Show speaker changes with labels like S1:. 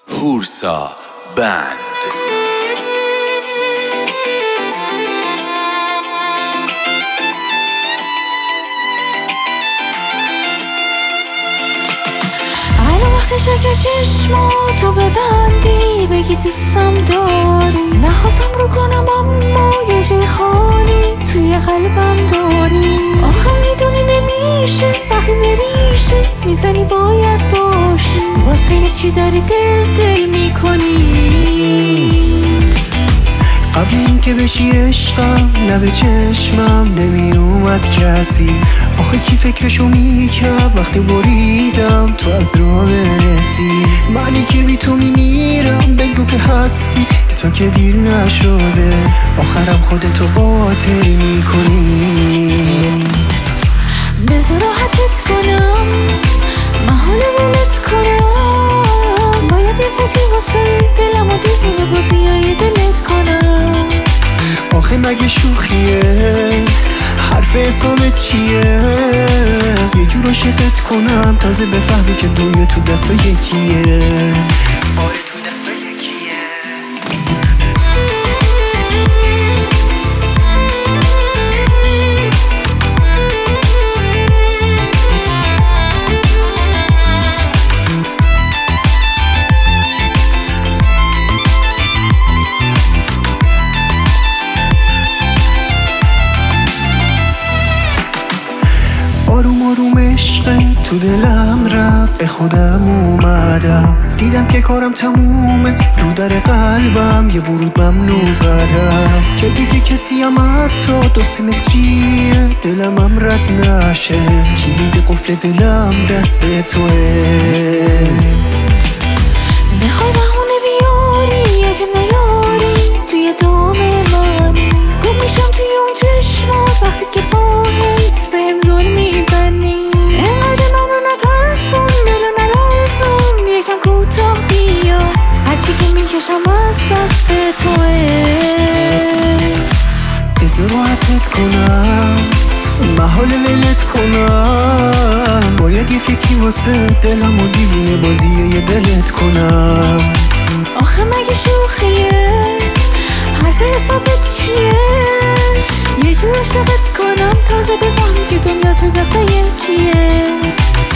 S1: هورسا بند.
S2: وقتشه که چشماتو ببندی بگی دوستم داری. نخواستم رو کنم اما یه جای خالی توی قلبم داری. آخه میدونی نمیشه وقتی بریشه میزنی باید باشی. واسه یه چی داری دل میکنی.
S3: قبل این که بشی عشقم نه به چشمم نمی اومد کسی. آخه کی فکرشو میکرد وقتی بریدم تو از راه برسی. معنی که بی تو میمیرم بگو که هستی تا که دیر نشده. آخرم خودتو قاتل میکنی.
S2: بذار راحتت کنم محال ولت کنم. باید یه فکری واسه دلم و دیوونه بازیای دلت کنم.
S3: آخه مگه شوخیه حرف حسابت چیه؟ یه جور عاشقت کنم تازه بفهمی که دنیا تو دست یکیه. آره تو دست یکیه. آروم آروم عشق تو دلم رفت به خودم اومدم. دیدم که کارم تمومه رو در قلبم یه ورود ممنوع زدم. که دیگه کسی هم حتی 2 متریه دلم رد نشه. کی میده قفل دلم دست توه.
S2: میخوای بهونه بیاری یا که نیاری توی دام منی. گم میشم توی اون چشمات وقتی که با حس بهم دور میزنی. اینقدر منو نترسون دلو نلرزون یکم کوتاه بیا. هرچی که میکشم از دست توه.
S3: بذار راحتت کنم محال ولت کنم. باید یه فکری واسه دلم و دیوونه بازی یه دلت کنم.
S2: آخه مگه شوخیه حرف حسابت چیه؟ یه جور عاشقت کنم تازه بفهمی که دنیا تو دست یکیه.